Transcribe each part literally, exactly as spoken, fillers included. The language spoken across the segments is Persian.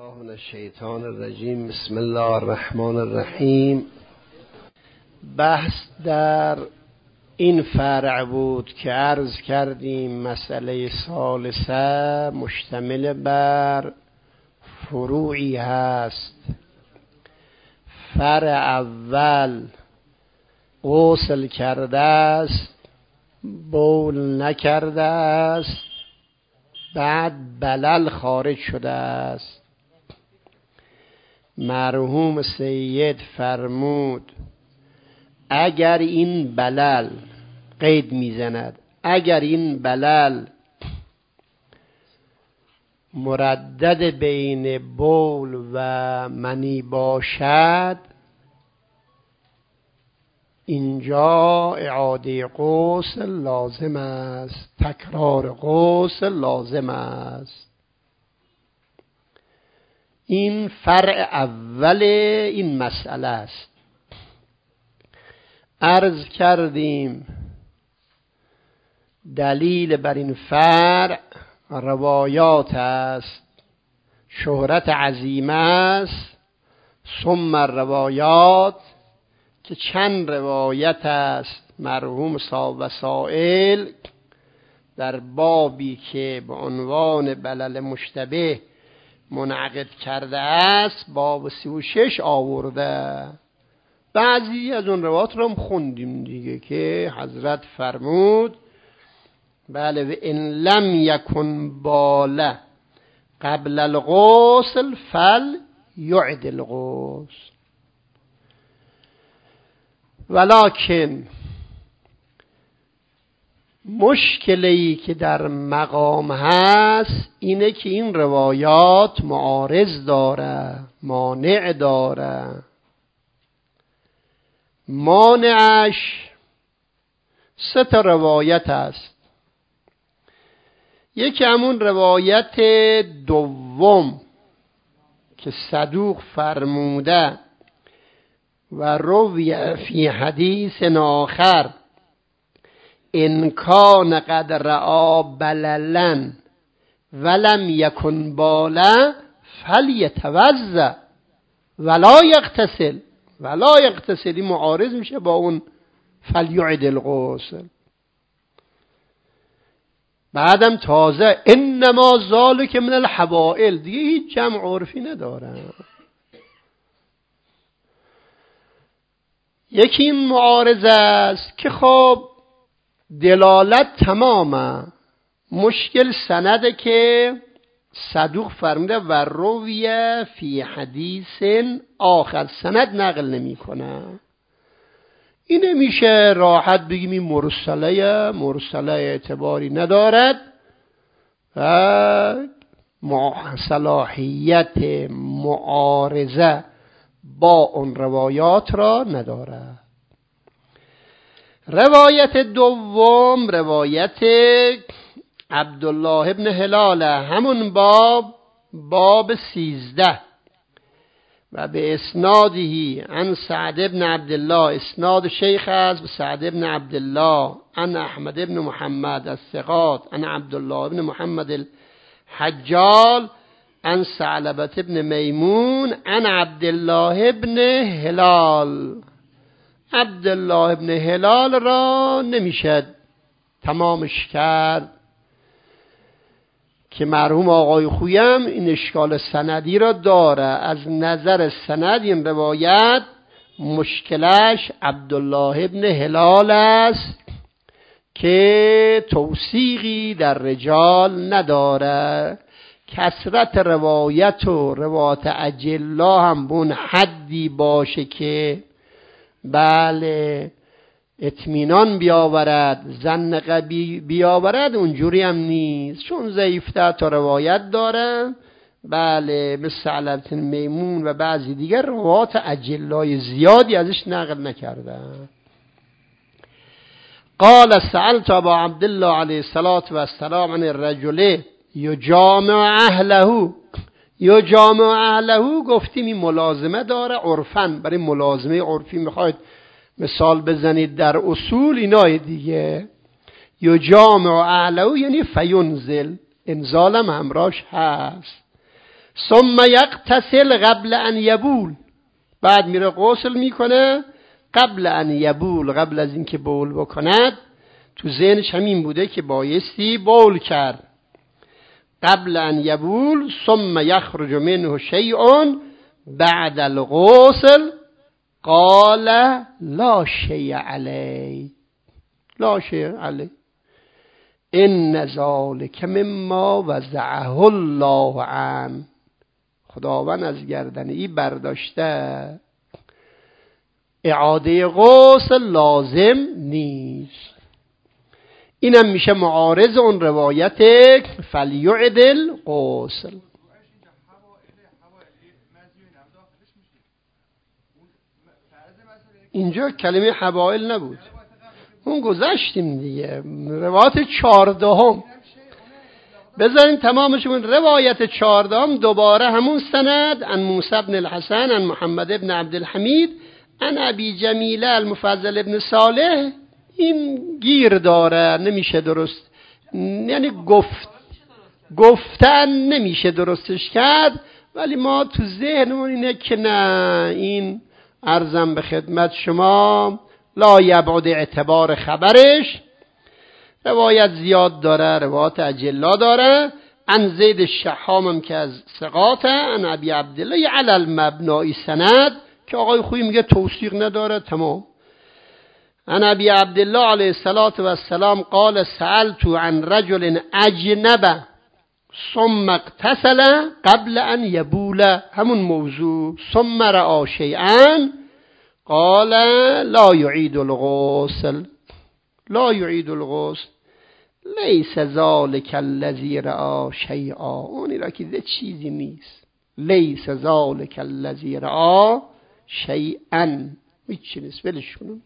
الله من الشیطان الرجیم. بسم الله الرحمن الرحیم. بحث در این فرع بود که عرض کردیم مسئله ثالثه مشتمل بر فروعی هست. فرع اول غسل کرده است، بول نکرده است، بعد بلل خارج شده است. مرحوم سید فرمود اگر این بلل، قید میزند، اگر این بلل مردد بین بول و منی باشد، اینجا اعاده غسل لازم است، تکرار غسل لازم است. این فرع اول این مسئله است. عرض کردیم دلیل بر این فرع روایات است، شهرت عظیمه است. ثم روایات که چند روایت است مرحوم صاحب وسائل در بابی که به عنوان بلل مشتبه منعقد کرده است باب سی و شش آورده. بعضی از اون روایات رو هم خوندیم دیگه که حضرت فرمود بله و ان لم یکن باله قبل الغسل فل یعد الغسل. ولکن مشکلی که در مقام هست اینه که این روایات معارض داره، مانع داره. مانعش سه تا روایت است. یکی همون روایت دوم که صدوق فرموده و روی فی حدیث آخر ان کان قد رعا بللن ولم یکن بالا فلیتوضا ولا یغتسل. ولا یغتسل این معارض میشه با اون فلیعد الغسل. بعدم تازه انما ذالک من الحوائل، دیگه هیچ جمع عرفی نداره. یکی این معارض است که خب دلالت تمامه، مشکل سنده که صدوق فرموده و رویه فی حدیث آخر، سند نقل نمی کنه. این میشه راحت بگیم این مرسله مرسله اعتباری ندارد و صلاحیت معارضه با اون روایات را ندارد. روایت دوم روایت عبدالله ابن هلال، همون باب باب سیزده و به اسنادهی عن سعد ابن عبدالله، اسناد شیخ است به سعد ابن عبدالله عن احمد ابن محمد الثقات عن عبدالله ابن محمد الحجال عن ثعلبة ابن میمون عن عبدالله ابن هلال. عبدالله ابن هلال را نمیشد تمامش کرد که مرحوم آقای خویم این اشکال سندی را داره. از نظر سند این روایت مشکلش عبدالله ابن هلال است که توثیقی در رجال نداره. کثرت روایت و روایت اجلا هم بون حدی باشه که بله اطمینان بیاورد، ظن قوی بیاورد، اونجوری هم نیست، چون ضعیف‌تر تا روایت دارن. بله مثل ثعلبة میمون و بعضی دیگر روایات اجلای زیادی ازش نقل نکردن. قال سألت ابا عبدالله علیه الصلاة والسلام عن الرجل یجامع اهله. یجامع اهله گفتیم این ملازمه داره عرفاً، برای ملازمه عرفی میخواید مثال بزنید در اصول اینای دیگه. یجامع اهله یعنی فینزل، انزالم همراش هست. ثم یغتسل قبل ان یبول، بعد میره غسل میکنه قبل ان یبول، قبل از اینکه بول بکند. تو ذهنش همین بوده که بایستی بول کرد. قبل ان یبول ثم یخرج منه شیء بعد الغسل قال لا شیء علی، لا شیء علی ان ذلک مما وضعه الله عنه، خداوند از گردن ای برداشته، اعاده غسل لازم نیست. اینم میشه معارض اون روایت فلیعدل غسل. اینجا کلمه حوائل نبود، اون گذشتیم دیگه. روایت چهاردهم بذارین تمامشون. روایت چهاردهم دوباره همون سند، ان موسی بن الحسن ان محمد بن عبدالحمید ان ابی جمیله المفضل بن صالح. این گیر داره، نمیشه درست، یعنی گفت گفتن نمیشه درستش کرد، ولی ما تو ذهنمون اینه که نه، این عرضم به خدمت شما لا یبعد اعتبار خبرش. روایت زیاد داره، روایت اجلا داره. ان زید الشحام هم که از ثقاته، ان ابی عبدالله علی المبنای سند که آقای خویی میگه توثیق نداره، تمام. ان ابی عبدالله علیه الصلاة و السلام قال سألت عن رجل اجنب ثم اغتسل قبل ان یبول، همون موضوع. ثم رأى شیئا قال لا یعید الغسل، لا یعید الغسل لیس ذلک الذی رأى شیئا، اونی را که ده چیزی نیست. لیس ذلک الذی رأى شیئا، هیچی نیست، ولش کنم.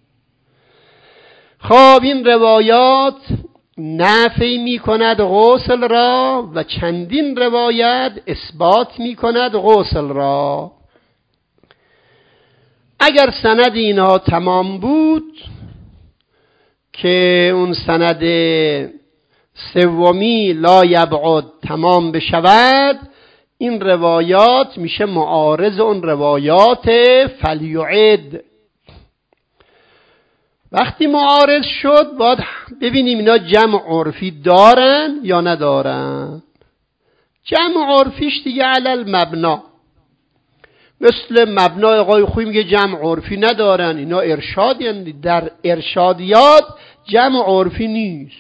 خب این روایات نفی می کند غسل را و چندین روایت اثبات می کند غسل را. اگر سند اینها تمام بود که اون سند سومی لا یبعد تمام بشود، این روایات میشه معارض اون روایات فلیعد. وقتی معارض شد باید ببینیم اینا جمع عرفی دارن یا ندارن. جمع عرفیش دیگه علل مبنا، مثل مبنای آقای خویی میگه جمع عرفی ندارن، اینا ارشاد، یعنی در ارشادیات جمع عرفی نیست.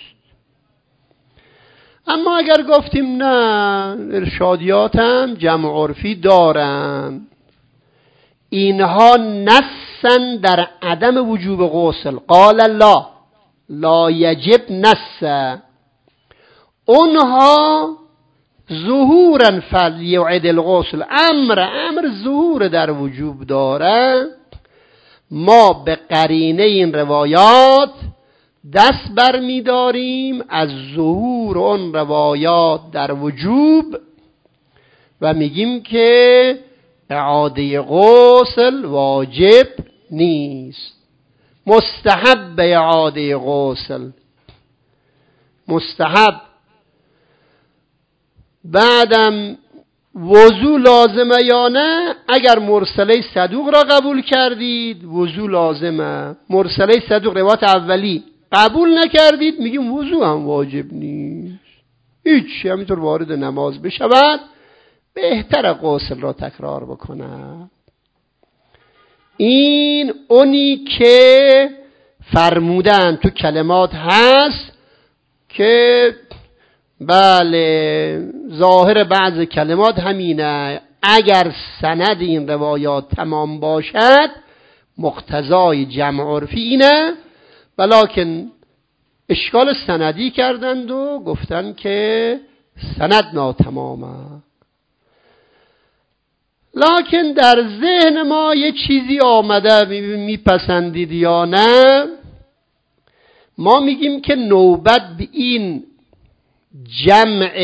اما اگر گفتیم نه، ارشادیات هم جمع عرفی دارن، اینها نصن در عدم وجوب غسل. قال لا لا یجب نص، اونها ظهورا فلیعد الغسل، امر امر ظهور در وجوب داره. ما به قرینه این روایات دست بر می داریم از ظهور اون روایات در وجوب و میگیم که اعاده غسل واجب نیست، مستحب اعاده غسل، مستحب. بعدم وضو لازمه یا نه؟ اگر مرسله صدوق را قبول کردید وضو لازمه، مرسله صدوق روایت اولی قبول نکردید میگیم وضو هم واجب نیست، هیچ، همینطور وارد نماز بشود بهتر غسل را تکرار بکنه. این اونی که فرمودن تو کلمات هست که بله ظاهر بعض کلمات همینه، اگر سند این روایات تمام باشد مقتضای جمع عرفی اینه، ولکن اشکال سندی کردند و گفتن که سند ناتمامه. لکن در ذهن ما یه چیزی آمده، میپسندید یا نه، ما میگیم که نوبت به این جمع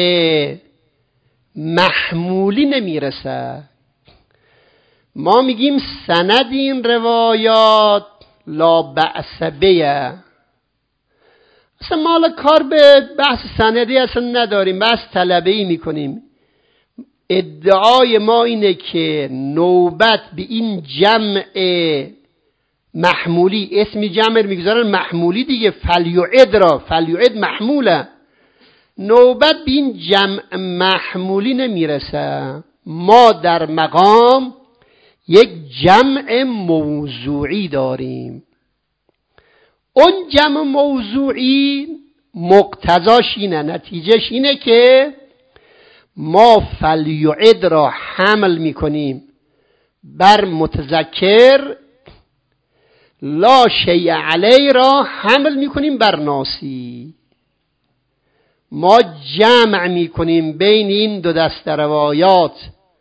محمولی نمیرسه. ما میگیم سند این روایات لا بأس به، اصلا ما کار به بحث سندی اصلا نداریم، بحث طلبه‌ای میکنیم. ادعای ما اینه که نوبت به این جمع محمولی، اسمی جمع میگذارن محمولی دیگه، فلیعد را، فلیعد محموله، نوبت به این جمع محمولی نمیرسه. ما در مقام یک جمع موضوعی داریم. اون جمع موضوعی مقتضاش اینه، نتیجهش اینه که ما فلیعد را حمل میکنیم بر متذکر، لا شیء علی را حمل میکنیم بر ناسی. ما جمع میکنیم بین این دو دست روایات،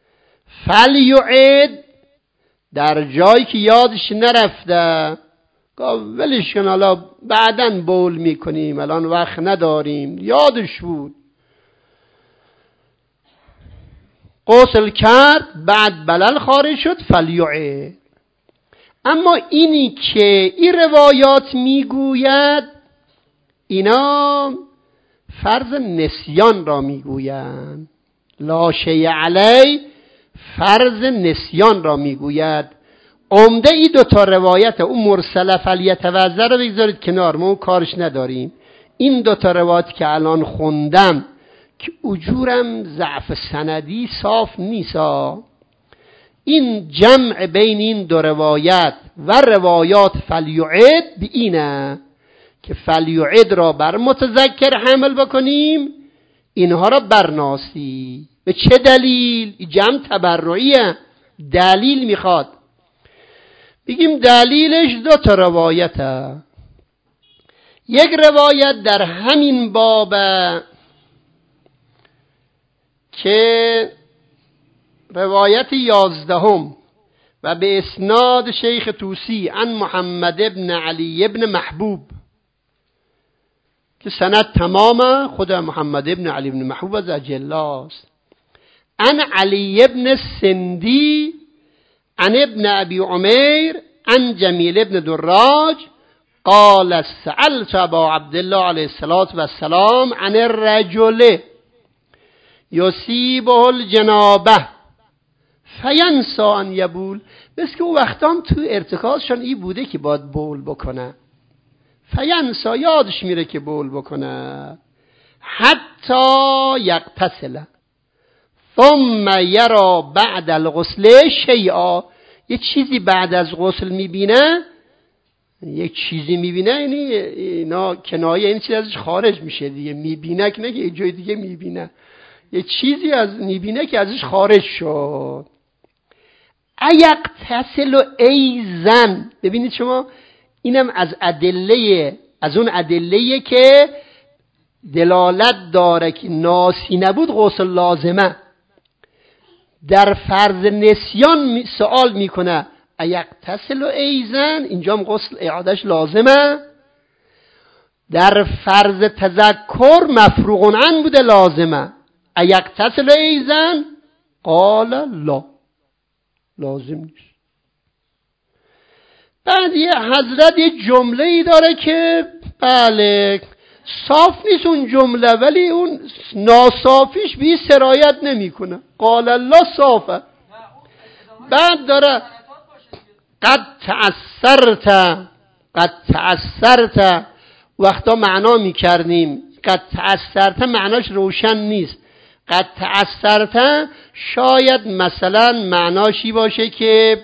فلیعد در جایی که یادش نرفته ولش کن، حالا بعدن بول میکنیم، الان وقت نداریم، یادش بود، غسل کرد بعد بلل خارج شد، فلیعد. اما اینی که این روایات میگوید اینا فرض نسیان را میگویند، لا شیء علی فرض نسیان را میگوید. عمده ای دو تا روایت، اون مرسله فلیتوضا رو بگذارید کنار، ما اون کارش نداریم. این دو تا روایت که الان خوندم که اجورم ضعف سندی صاف نیسا، این جمع بین این دو روایت و روایات فلیعد به اینه که فلیعد را بر متذکر حمل بکنیم، اینها را بر ناسی. به چه دلیل؟ جمع تبرعیه، دلیل میخواد. بگیم دلیلش دو تا روایته. یک روایت در همین باب که روایت یازدهم و به اسناد شیخ طوسی عن محمد ابن علی ابن محبوب، که سند تمام خود محمد ابن علی ابن محبوب از اجلاست، عن علی ابن سندی عن ابن ابی عمیر عن جمیل ابن دراج قال سألت ابا عبدالله علیه السلام عن الرجل یصیبه الجنابه فینسى ان یبول. مثل که او وقتام تو ارتکازشان این بوده که باید بول بکنه، فینسا یادش میره که بول بکنه، حتی یغتسل ثم یرا بعد الغسل شیئا، یه چیزی بعد از غسل میبینه، یک چیزی میبینه، یعنی اینا کنایه این چیز ازش خارج میشه دیگه، میبینه که نه که یه جای دیگه میبینه، یه چیزی از میبینه که ازش خارج شد. ایغتسل ای زن، ببینید شما اینم از ادله، از اون ادله که دلالت داره که ناسی نبود غسل لازمه. در فرض نسیان سوال میکنه ایغتسل ای زن، اینجا هم غسل اعادش لازمه. در فرض تذکر مفروغ عنه بوده لازمه. ایغتسل ای زن قال لا، لازم نیست. بعد یه حضرت یه جمله ای داره که بله صاف نیست اون جمله، ولی اون ناصافیش به سرایت نمیکنه، قال الله صافه. بعد داره قد تأثرت، قد تأثرت، وقتا معنا میکردیم قد تأثرت معناش روشن نیست. قد تأثرت شاید مثلا معناشی باشه که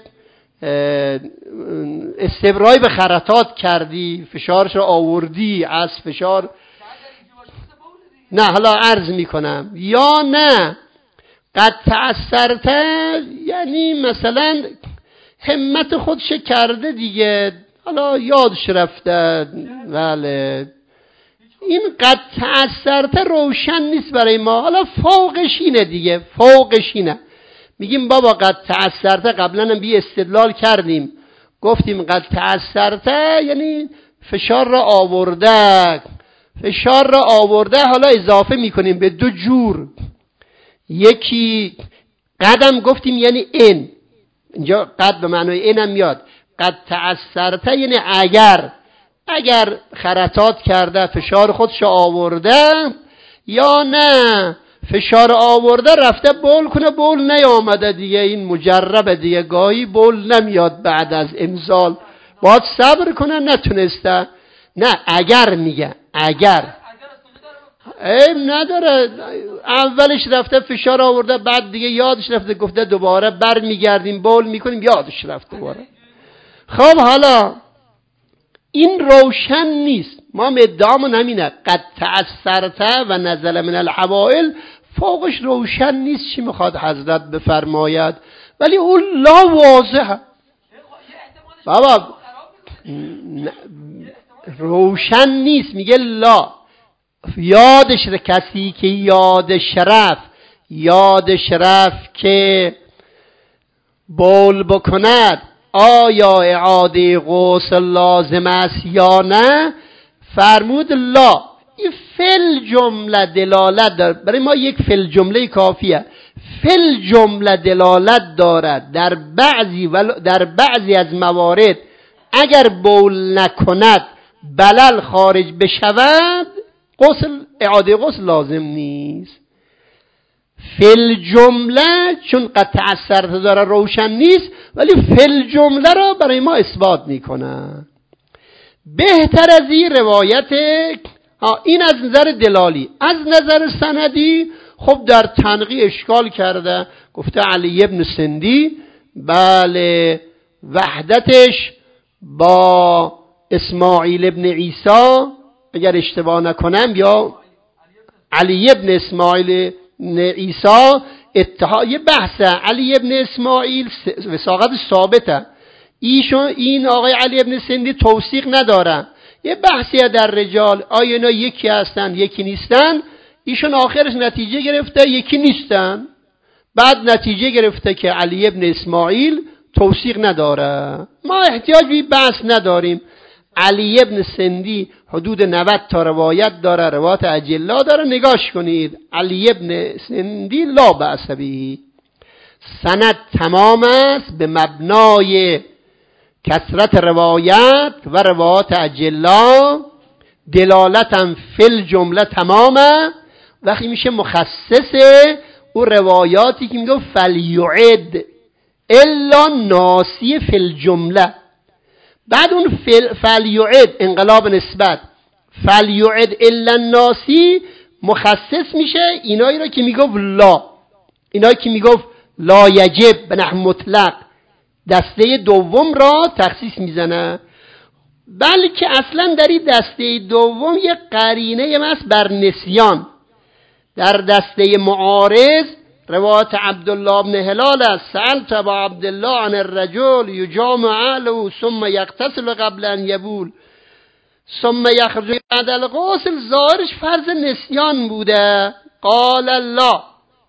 استبرای به خرطات کردی، فشارش رو آوردی از فشار، نه حالا عرض میکنم، یا نه قد تأثرت یعنی مثلا همت خودش کرده دیگه، حالا یادش رفته. بله این قد تأثرت روشن نیست برای ما، حالا فوقش اینه دیگه، فوقش اینه. میگیم بابا قد تأثرت، قبلا هم بی استدلال کردیم، گفتیم قد تأثرت یعنی فشار را آورده، فشار را آورده، حالا اضافه میکنیم به دو جور. یکی قدم گفتیم یعنی این، اینجا قد به معنای این هم میاد. قد تأثرت یعنی اگر، اگر خرطات کرده فشار خودش آورده، یا نه فشار آورده رفته بول کنه، بول نیامده دیگه، این مجربه دیگه، گاهی بول نمیاد بعد از انزال، باید صبر کنه، نتونسته. نه اگر میگه اگر عیب نداره، اولش رفته فشار آورده، بعد دیگه یادش رفته، گفته دوباره بر میگردیم بول میکنیم، یادش رفته دوباره. خب حالا این روشن نیست، ما ادعامون همینه، قد تأثرته و نزل من الحوائل، فوقش روشن نیست چی میخواد حضرت بفرماید، ولی اون لا واضحه بابا، روشن نیست، میگه لا، یادش ره، کسی که یادش رفت، یادش رفت که بول بکند آیا اعاده غسل لازم است یا نه، فرمود لا. این فل جمله دلالت دارد، برای ما یک فل جمله کافیه، فل جمله دلالت دارد در بعضی ول... در بعضی از موارد اگر بول نکند بلل خارج بشود، غسل اعاده غسل لازم نیست. فل جمله چون قد تأثر داره روشن نیست، ولی فل جمله را برای ما اثبات میکنه. بهتر از این روایت، این از نظر دلالی. از نظر سندی خب در تنقی اشکال کرده، گفته علی ابن سندی بله وحدتش با اسماعیل ابن عیسی، اگر اشتباه نکنم، یا علی ابن اسماعیل ابن عیسی اتحاد، یه بحثه، علی ابن اسماعیل وثاقت ثابته، ایشون این آقای علی ابن سندی توثیق نداره، یه بحثیه در رجال، آیا اینا یکی هستن یکی نیستن، ایشون آخرش نتیجه گرفته یکی نیستن، بعد نتیجه گرفته که علی ابن اسماعیل توثیق نداره. ما احتیاج به بحث نداریم، علی ابن سندی حدود نود تا روایت داره، روایت اجلا داره، نگاش کنید. علی ابن سندی لا بأس به، سند تمام است به مبنای کثرت روایت و روایت اجلا، دلالتم فل جمله تمامه، وقتی میشه مخصصه او روایاتی که میگه فلیعد الا ناسی فل جمله، بعد اون فلیعد انقلاب نسبت، فلیعد الا ناسی مخصص میشه اینایی رو که میگفت لا، اینایی که میگفت لا یجب به نحو مطلق، دسته دوم را تخصیص میزنه، بلکه اصلا در این دسته دوم یک قرینه مست بر نسیان. در دسته معارض روایت عبدالله بن هلال است، سألت ابا عبدالله عن الرجل یجامع اهله ثم یغتسل قبل ان یبول ثم یخرج بعد الغسل، ظاهرش فرض نسیان بوده، قال لا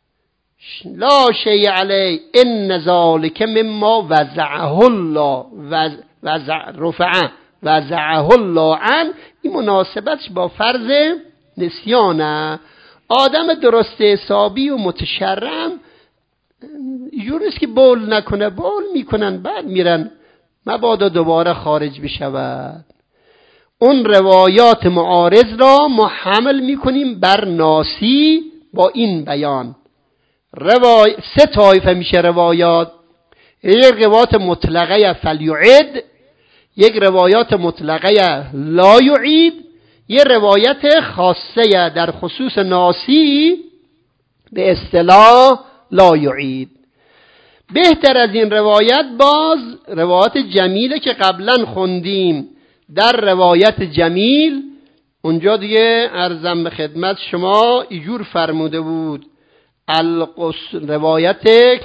لا شیء علی ان ذلک مما وضعه الله وضع رفعه وضعه الله عن، این مناسبتش با فرض نسیانه. آدم درست حسابی و متشرم اینجور نیست که بول نکنه، بول میکنن بعد میرن مبادا دوباره خارج بشود. اون روایات معارض را ما حمل میکنیم بر ناسی با این بیان. روای... سه طایفه میشه روایات، یک روایات مطلقه فلیعد، یک روایات مطلقه لا یعید، یه روایت خاصه در خصوص ناسی به اصطلاح لا یعید. بهتر از این روایت باز روایت جمیله که قبلا خوندیم. در روایت جمیل اونجا دیگه عرضم به خدمت شما ایجور فرموده بود، القص روایت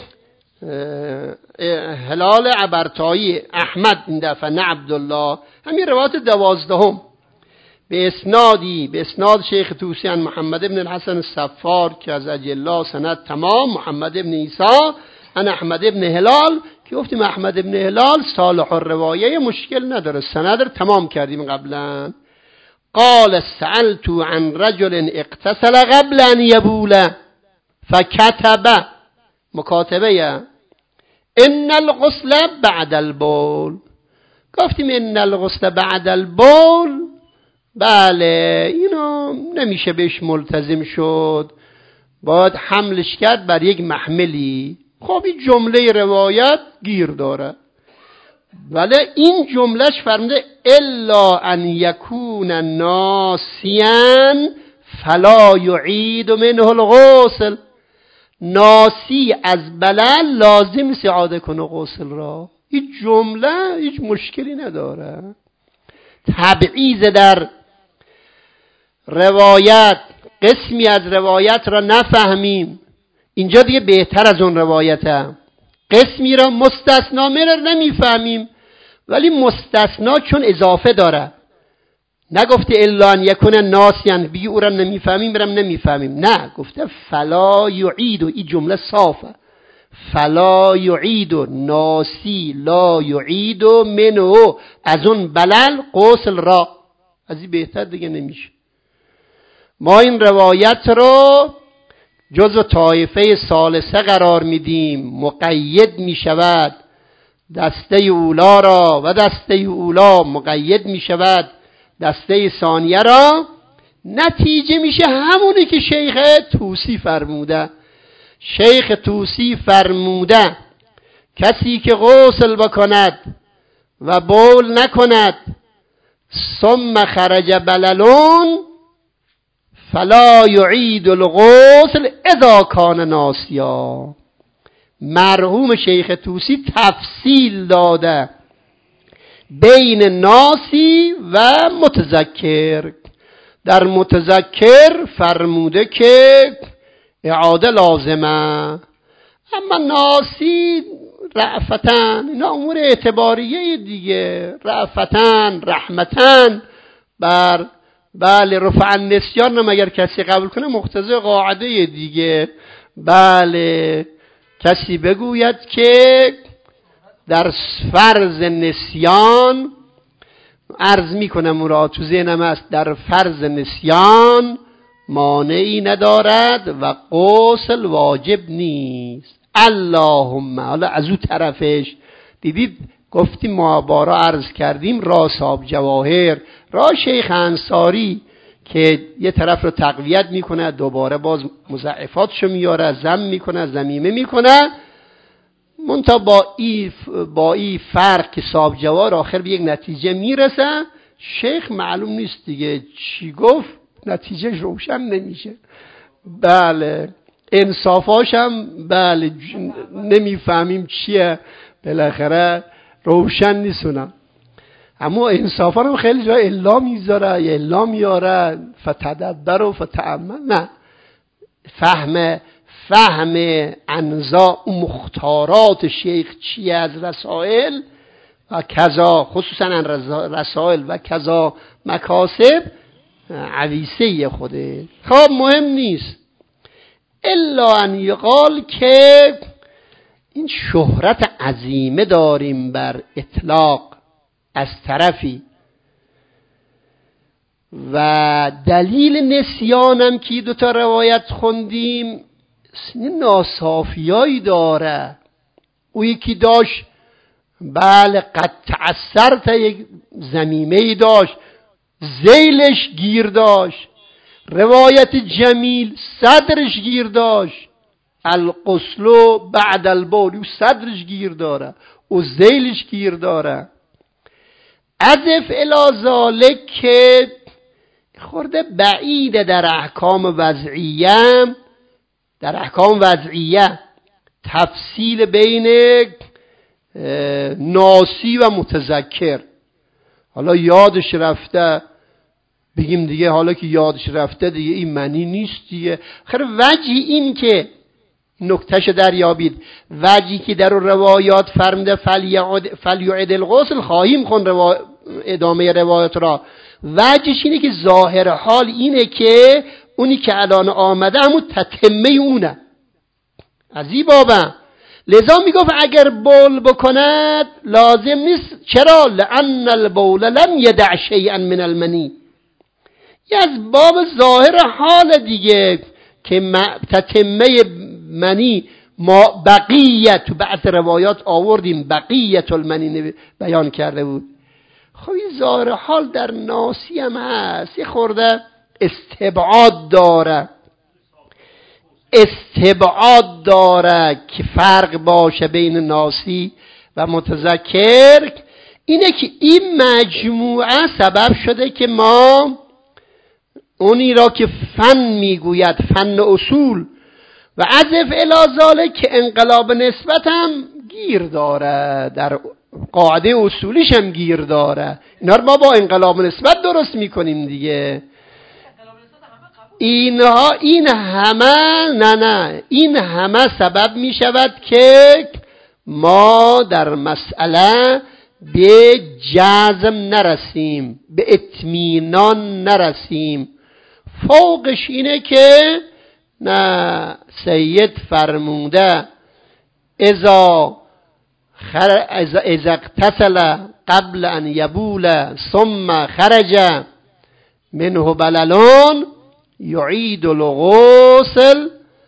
هلال عبرتایی احمد این دفعه نه عبدالله، همین روایت دوازدهم به اسنادی به اسناد شیخ طوسی عن محمد ابن الحسن الصفار که از اجلا سند تمام، محمد ابن عیسی عن احمد ابن هلال که گفتیم احمد ابن هلال صالح الروایه، مشکل نداره، سند رو تمام کردیم قبلا. قال سألت عن رجل اغتسل قبل ان یبول فكتب، مکاتبه ان الغسل بعد البول، گفتیم ان الغسل بعد البول، بله اینو نمیشه بهش ملتزم شد، باید حملش کرد بر یک محملی. خب این جمله روایت گیر داره، ولی این جملهش فرموده الا ان یکون ناسیاً فلا یعید منه الغسل. ناسی از بلل لازم نیست اعاده کنه غسل را. این جمله هیچ مشکلی نداره. تبعیض در روایت، قسمی از روایت را نفهمیم، اینجا دیگه بهتر از اون روایته. قسمی را مستثنا را نمیفهمیم، ولی مستثنا چون اضافه داره، نگفته الا ان یکون ناسیان بگی او را نمیفهمیم برم نمیفهمیم، نه گفته فلا یعید. این جمله صافه، فلا یعید ناسی لا یعید منه، از اون بلل غسل را. از این بهتر دیگه نمیشه. ما این روایت رو جزو طایفه ثالثه قرار میدیم، مقید میشود دسته اولا را و دسته اولا مقید میشود دسته ثانیه را. نتیجه میشه همونی که شیخ طوسی فرموده. شیخ طوسی فرموده کسی که غسل بکند و بول نکند ثم خرج بللون فلا یعید الغسل اذا کان ناسیا. مرحوم شیخ طوسی تفصیل داده بین ناسی و متذکر. در متذکر فرموده که اعاده لازمه، اما ناسی رأفتن، اینا امور اعتباریه دیگه. رأفتن رحمتن بر بله رفع النسیان رو مگر کسی قبول کنه مقتضی قاعده دیگه. بله کسی بگوید که در فرض نسیان، عرض میکنم اون را تو ذهنم است، در فرض نسیان مانعی ندارد و غسل واجب نیست. اللهم. حالا از اون طرفش دیدید گفتیم ما بارا عرض کردیم را صاحب جواهر، را شیخ انصاری که یه طرف رو تقویت میکنه دوباره باز مضاعفاتشو میاره، زم میکنه زمیمه میکنه، منتها با این با این فرق که صاحب جواهر آخر به یک نتیجه میرسه. شیخ معلوم نیست دیگه چی گفت، نتیجهش روشن نمیشه. بله انصافاش هم بله نمیفهمیم چیه، بالاخره روشن نیستونم. اما انصافا هم خیلی جا الا میذاره یا الا میاره فتدبر و فتأمل. نه، فهم فهم انزا مختارات شیخ چیه از رسائل و کذا، خصوصا رسائل و کذا مکاسب، عویسه خوده. خب مهم نیست، الا ان یقال که این شهرت عظیمه داریم بر اطلاق از طرفی، و دلیل نسیانم که دو تا روایت خوندیم ناصافیایی داره. او یکی داشت بله قد تأثرت، یک زمیمه‌ای داشت ذیلش گیر داشت. روایت جمیل صدرش گیر داشت، الغسل بعد البول، او صدرش گیر داره او ذیلش گیر داره. اضف الی ذالک که خورده بعیده در احکام وضعیه، در احکام وضعیه تفصیل بین ناسی و متذکر. حالا یادش رفته بگیم دیگه، حالا که یادش رفته دیگه این معنی نیست دیگه. خیر وجه این که نکتهش دریابید، وجهی که در روایات فرمده فلیعد الغسل، خواهیم خون روا... ادامه روایت را، وجهش اینه که ظاهر حال اینه که اونی که الان آمده همون تتمه اونه. از این بابه لذا میگفت اگر بول بکند لازم نیست. چرا؟ لأن البول لم یدع شیئا من المنی. یه از باب ظاهر حال دیگه که تتمه منی ما بقیت، تو بعض روایات آوردیم بقیت المنی بیان کرده بود. خب این ظاهر حال در ناسی هم هست، یه خورده استبعاد داره. استبعاد داره که فرق باشه بین ناسی و متذکر، اینه که این مجموعه سبب شده که ما اونی را که فن میگوید، فن اصول و عزف الی ذالک که انقلاب نسبت هم گیر داره، در قاعده اصولیش هم گیر داره. اینا رو ما با انقلاب نسبت درست میکنیم دیگه. اینها این همه نه نه این همه سبب میشود که ما در مسئله به جزم نرسیم، به اطمینان نرسیم. فوقش اینه که نه، سید فرموده اذا خر... اذا اغتسل قبل ان یبول ثم خرج منه بللون یعید الغسل.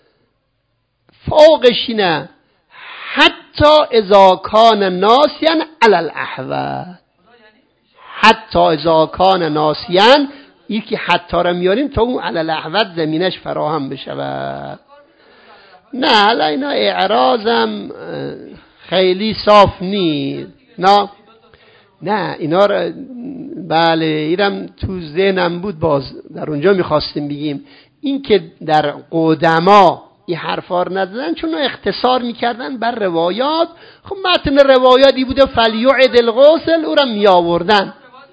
فوقش اینه حتی اذا کان ناسیا علی الاحوال، حتی اذا کان ناسیا، یکی حتی را میاریم تا اون علی الاحوال زمینش فراهم بشود. نه حالا اینا اعراضم خیلی صاف نیست. نه نه اینا را بله ایرم تو ذهنم بود، باز در اونجا میخواستیم بگیم این که در قدما این حرفا رو نزدن چون اختصار میکردن بر روایات. خب متن روایاتی بوده فلیعد الغسل، او را می آوردن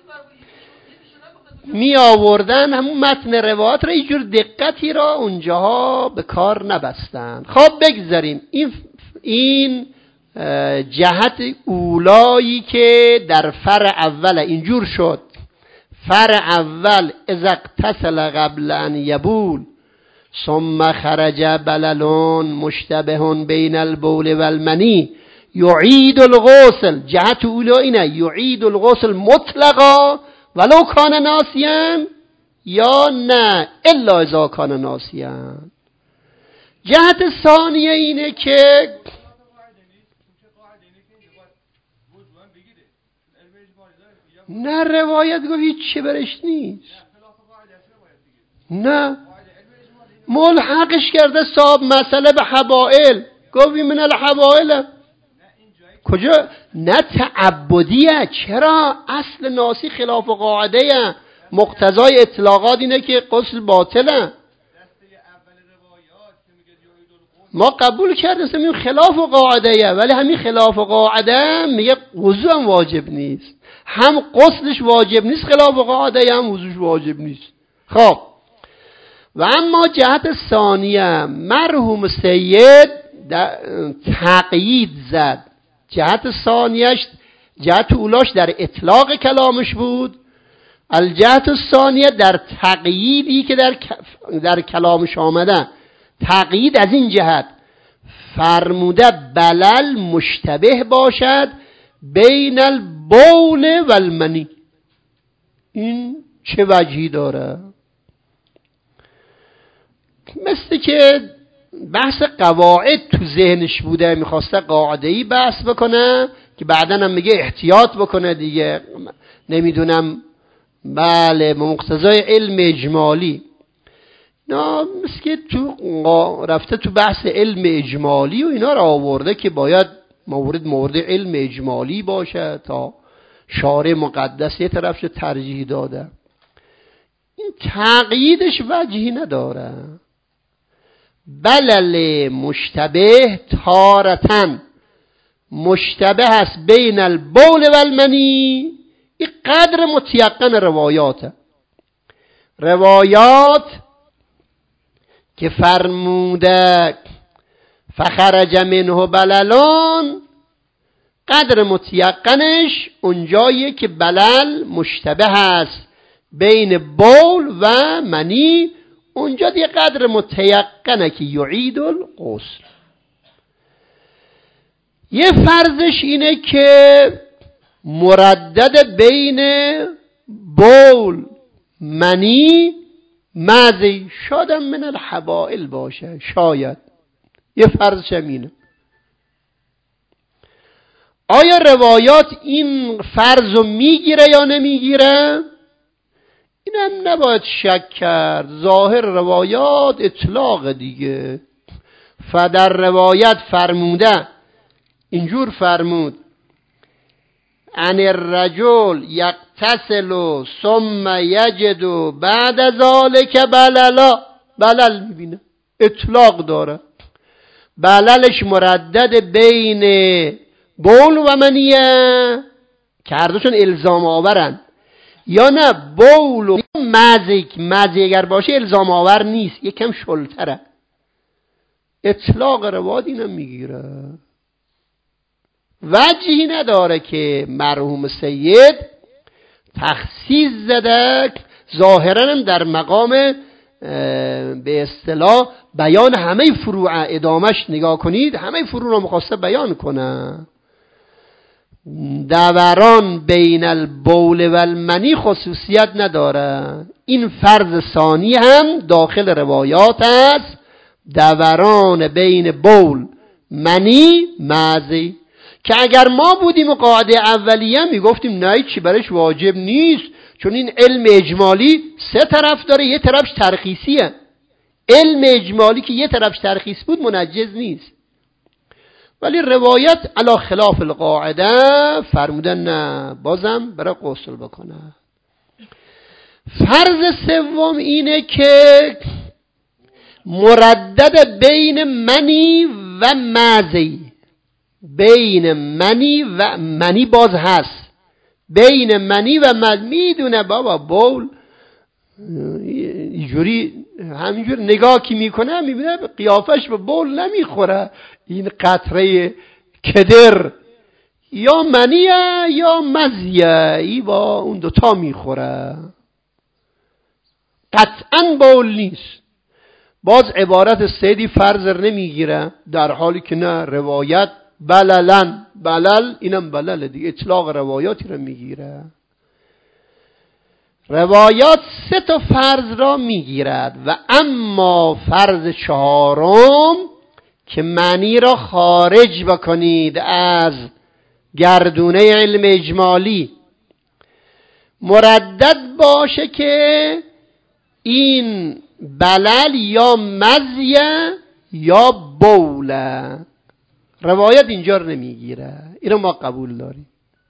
می آوردن همون متن روایات را اینجور دقتی را اونجاها به کار نبستن. خب بگذاریم این این جهت اولایی که در فرع اول اینجور شد. فرع اول اذا اغتسل قبل ان یبول ثم خرج بللون مشتبه بین البول والمنی یعید الغسل. جهت اولا اینه یعید الغسل مطلقا ولو کان ناسیان یا نه الا اذا کان ناسیان. جهت ثانیه اینه که نه روایت گفت هیچ چی برش نیست، نه ملحقش کرده صاحب مسئله به حبائل، گفتی من الحبائل کجا؟ نه تعبدیه. چرا؟ اصل ناسی خلاف قاعده، مقتضای اطلاقات اینه که غسل باطله. ما قبول کردیم خلاف قاعده، ولی همین خلاف قاعده میگه وضو هم واجب نیست، هم غسلش واجب نیست خلاف قاعده، هم وضوش واجب نیست. خب و اما جهت ثانیه مرحوم سید تقیید زد. جهت ثانیش، جهت اولاش در اطلاق کلامش بود، الجهت الثانیه در تقییدی که در در کلامش آمده. تقیید از این جهت فرموده بلل مشتبه باشد بین البول و المنی. این چه وجهی داره؟ مثل که بحث قواعد تو ذهنش بوده، میخواسته قاعده‌ای بحث بکنه که بعداً هم میگه احتیاط بکنه دیگه، نمیدونم بله مقتضای علم اجمالی. نه مثل که تو رفته تو بحث علم اجمالی و اینا را آورده که باید مورد مورد علم اجمالی باشه تا شارع مقدس یه طرفش ترجیح داده. این تقییدش وجهی نداره. بلل مشتبه تارتن مشتبه است بین البول و المنی. این قدر متیقن روایاته. روایات که فرموده فخرج منه بللون، قدر متیقنش اونجایی که بلل مشتبه است بین بول و منی، اونجا دیگه قدر متیقنه که یعید الغسل. یه فرضش اینه که مردد بین بول منی مزی شادم من الحبائل باشه، شاید یه فرضش اینه. آیا روایات این فرض رو میگیره یا نمیگیره؟ اینم نباید شک کرد. ظاهر روایات اطلاق دیگه، فدر روایت فرموده، اینجور فرمود ان الرجل یغتسل ثم یجد بعد ذلك بللا، بلل میبینه، اطلاق داره، بللش مردد بین بول و منیه که هر دوشون الزام آورن، یا نه بول و مزی، مزی اگر باشه الزام آور نیست، یکم شلتره. اطلاق روایت اینم میگیره، وجهی نداره که مرحوم سید تخصیص زده، ظاهرا هم در مقام به اصطلاح بیان همه فروع ادامش نگاه کنید، همه فروع رو مخواسته بیان کنه. دوران بین البول و المنی خصوصیت نداره، این فرض ثانی هم داخل روایات است، دوران بین بول منی مزی، که اگر ما بودیم و قاعده اولیه میگفتیم نه چی برش واجب نیست، چون این علم اجمالی سه طرف داره، یه طرفش ترخیصیه. علم اجمالی که یه طرفش ترخیص بود منجز نیست، ولی روایت علی خلاف القاعده فرمودن نه، بازم برای غسل بکنه. فرض سوم اینه که مردد بین منی و مزی، بین منی و منی باز هست، بین منی و مزی میدونه بابا بول اینجوری همینجور نگاه کی میکنه میبینه قیافش به بول نمیخوره، این قطره کدر یا منیه یا مزیه، ای با اون دوتا میخوره، قطعا بول نیست. باز عبارت سیدی فرض نمیگیره، در حالی که نه، روایت بللن، بلل اینم بلل دیگه، اطلاق روایاتی رو میگیره. روایات سه تا فرض را میگیرد و اما فرض چهارم که معنی را خارج بکنید از گردونه علم اجمالی، مردد باشه که این بلل یا مزیه یا بوله، روایت اینجا رو نمیگیره، اینو ما قبول داریم.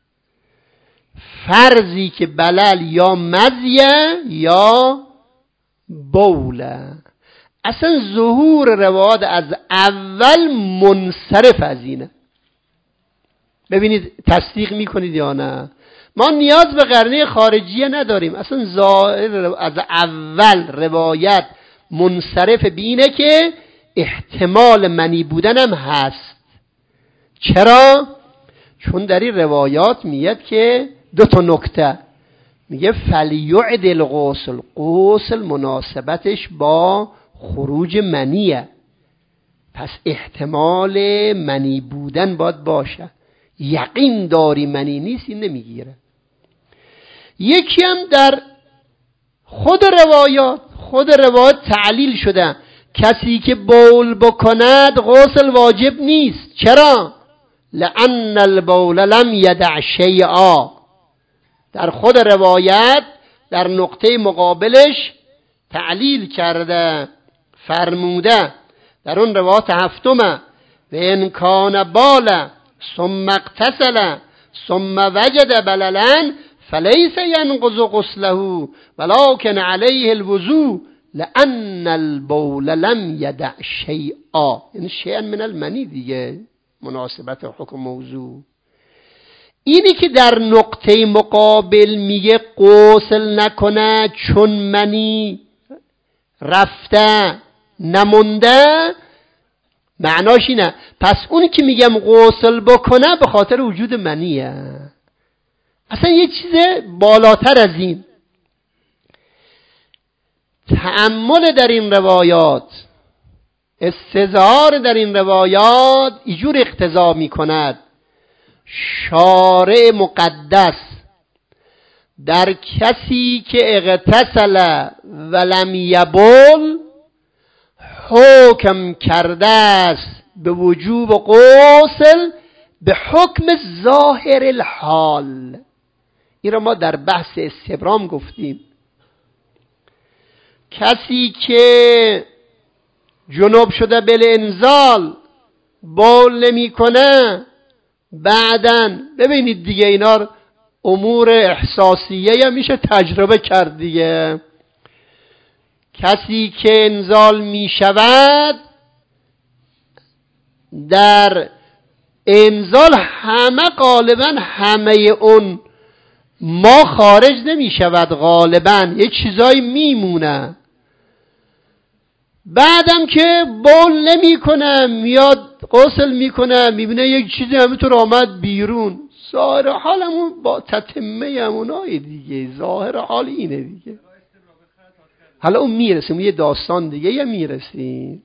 فرضی که بلل یا مزیه یا بوله، اصلا ظهور روایت از اول منصرف از اینه. ببینید تصدیق میکنید یا نه؟ ما نیاز به قرینه خارجیه نداریم، اصلا ظاهر از اول روایت منصرف بینه که احتمال منی بودن هم هست. چرا؟ چون در این روایات میاد که دو تا نکته میگه فلیعدل غسل، غسل مناسبتش با خروج منیه، پس احتمال منی بودن باید باشه، یقین داری منی نیست این نمیگیره. یکی هم در خود روایات خود روایات تعلیل شده، کسی که بول بکند غسل واجب نیست. چرا؟ لأن البول لم یدع شیئا. در خود روایت در نقطه مقابلش تعلیل کرده، فرموده در اون روایت هفتمه و ان کان بال ثم اغتسل ثم وجد بللا فلیس ینقض غسله ولکن علیه الوضوء لأن البول لم یدع شیئا، یعنی شیئا من المنی دیگه، مناسبت حکم موضوع. اینی که در نقطه مقابل میگه غسل نکنه چون منی رفته نمونده، معناش اینه پس اونی که میگم غسل بکنه به خاطر وجود منیه. اصلا یه چیز بالاتر از این. تأمل در این روایات، استظهار در این روایات اینجور اقتضا میکند شارع مقدس در کسی که اغتسل ولم یبول حکم کرده است به وجوب غسل به حکم ظاهر الحال. این را ما در بحث استبرام گفتیم. کسی که جنوب شده بل انزال بول نمی کنه، بعدن ببینید دیگه اینا امور احساسیه یا میشه تجربه کرد دیگه. کسی که انزال می شود در انزال همه غالبا همه اون ما خارج نمی شود، غالبا یه چیزایی میمونه. بعدم که بول نمی کنه میاد غسل میکنه میبینه یک چیزی همینطور آمد بیرون، ظاهر حال همون با تتمه همونای دیگه، ظاهر حال اینه دیگه. حالا اون میرسیم یه داستان دیگه یا میرسیم؟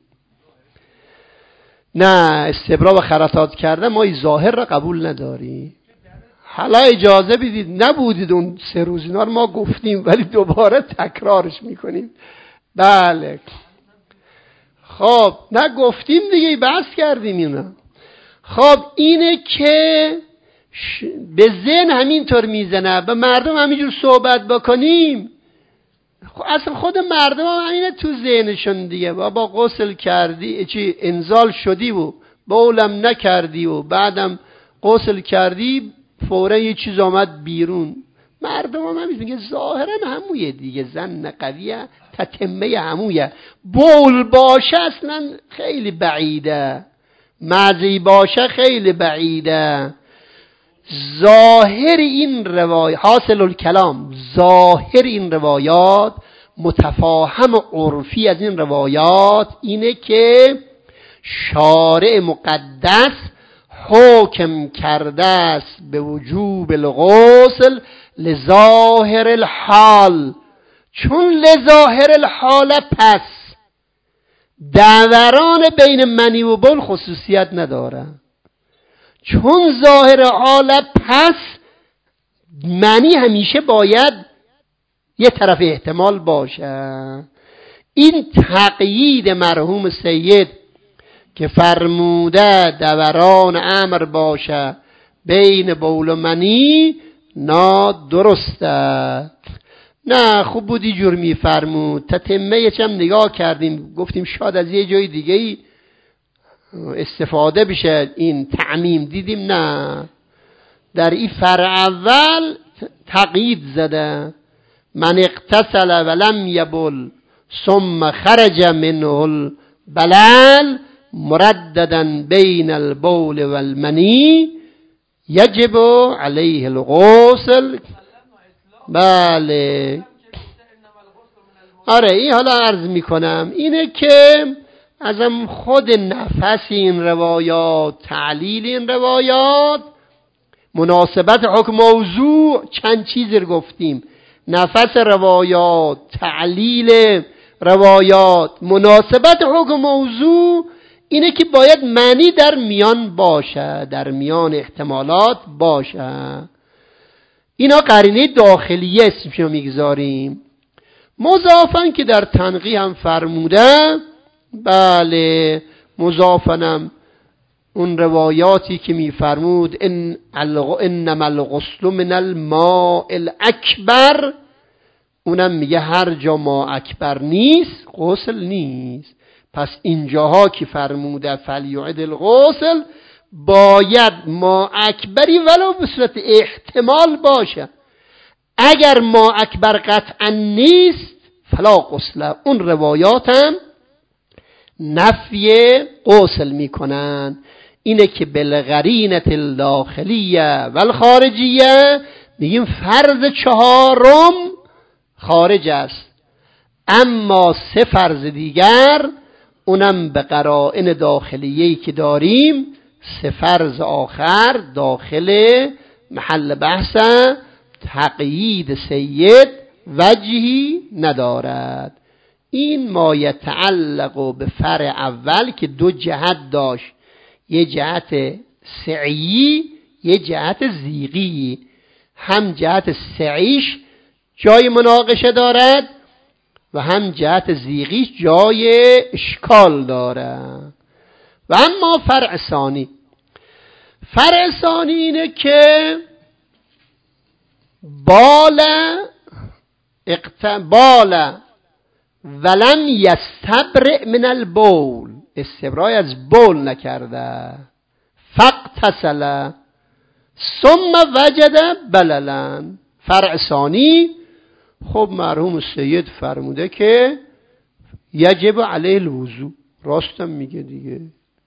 نه، استبرا و خرطات کرده ما این ظاهر را قبول نداریم. حالا اجازه بدید، نبودید اون سه روز اینا رو ما گفتیم ولی دوباره تکرارش میکنیم. بله خب نه گفتیم دیگه، بحث کردیم اینا. خب اینه که ش... به ذهن همینطور میزنه، به مردم همینجور صحبت بکنیم اصلا خود مردم هم همینه تو ذهنشون دیگه. بابا غسل کردی چی انزال شدی و بولم نکردی و بعدم غسل کردی فورا یه چیز آمد بیرون، مردم هم همین میگه ظاهرا همویه دیگه، زن قویه تتمه همویه. بول باشه اصلا خیلی بعیده، مزی باشه خیلی بعیده. ظاهر این روایات حاصل الکلام، ظاهر این روایات متفاهم عرفی از این روایات اینه که شارع مقدس حکم کرده است به وجوب الغسل لظاهر الحال، چون لظاهر الحال پس دوران بین منی و بول خصوصیت نداره، چون ظاهر حال پس منی همیشه باید یه طرف احتمال باشه. این تقیید مرحوم سید که فرموده دوران امر باشه بین بول و منی نادرسته. نه خوب بودی جور می فرمود، تتمه چم نگاه کردیم گفتیم شاید از یه جای دیگه استفاده بشه این تعمیم، دیدیم نه، در این فرع اول تقیید زده من اغتسل ولم یبل ثم خرج منه البلل مرددا بین البول والمنی یجب علیه الغسل. بله آره این حالا عرض میکنم اینه که ازم خود نفس این روایات، تعلیل این روایات، مناسبت حکم موضوع، چند چیز رو گفتیم، نفس روایات، تعلیل روایات، مناسبت حکم موضوع، اینه که باید معنی در میان باشه، در میان احتمالات باشه. اینا قرینه داخلیه اسمشو میگذاریم. مضافن که در تنقیح هم فرموده، بله مضافنم اون روایاتی که میفرمود ان انما الغسل من الماء الاکبر، اونم میگه هر جا ما اکبر نیست غسل نیست. پس اینجاها که فرموده فلیعد الغسل باید ما اکبری ولو به صورت احتمال باشه، اگر ما اکبر قطعا نیست فلا غسل. اون روایات هم نفی غسل میکنن. اینه که بالقرینه الداخلیه والخارجیه میگیم فرض چهارم خارج است، اما سه فرض دیگر اونم به قرائن داخلیه‌ای که داریم سه فرض آخر داخل محل بحث تقیید سید وجهی ندارد. این ما یتعلق به فرع اول که دو جهت داشت، یه جهت سعی یه جهت زیغی. هم جهت سعیش جای مناقشه دارد و هم جهت زیغیش جای اشکال دارد. و اما فرع ثانی، فرع ثانی اینه که بال اقت... بال ولم یستبرئ من البول، استبرای از بول نکرده، فاغتسل ثم وجد بللا. فرع ثانی، خب مرحوم سید فرموده که یجب علیه الوضو، راستم میگه دیگه.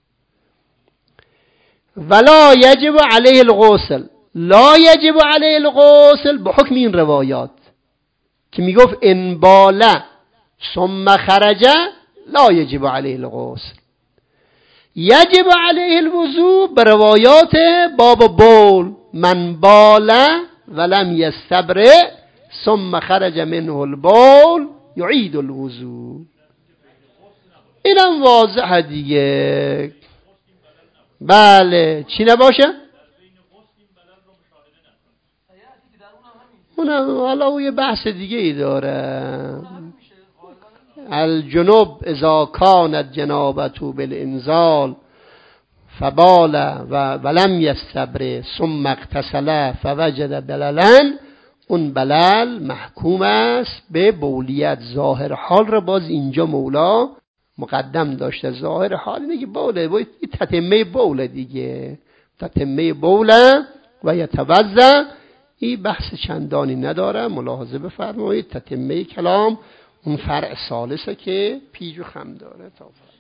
ولا یجب علیه الغسل، لا یجب علیه الغسل به حکم این روایات که میگفت ان باله ثم خرج لا یجب علیه الغسل، یجب علیه الوضو به روایات باب بول، من باله ولم یستبرئ ثم خرج منه البول یعید الوضو. اینم واضحه دیگه. بله چی نباشه؟ اونم حالا او یه بحث دیگه ای داره. الجنوب اذا کانت جنابتو بالانزال فبال و ولم یستبرئ ثم اغتسل فوجد بللا، اون بلل محکوم است به بولیت. ظاهر حال را باز اینجا مولا مقدم داشته. ظاهر حال اینه که بوله، باید تتمه بوله دیگه، تتمه بوله و یتوضا. این بحث چندانی نداره، ملاحظه بفرمایید. تتمه کلام اون فرع ثالثه که پیج و خم داره. تا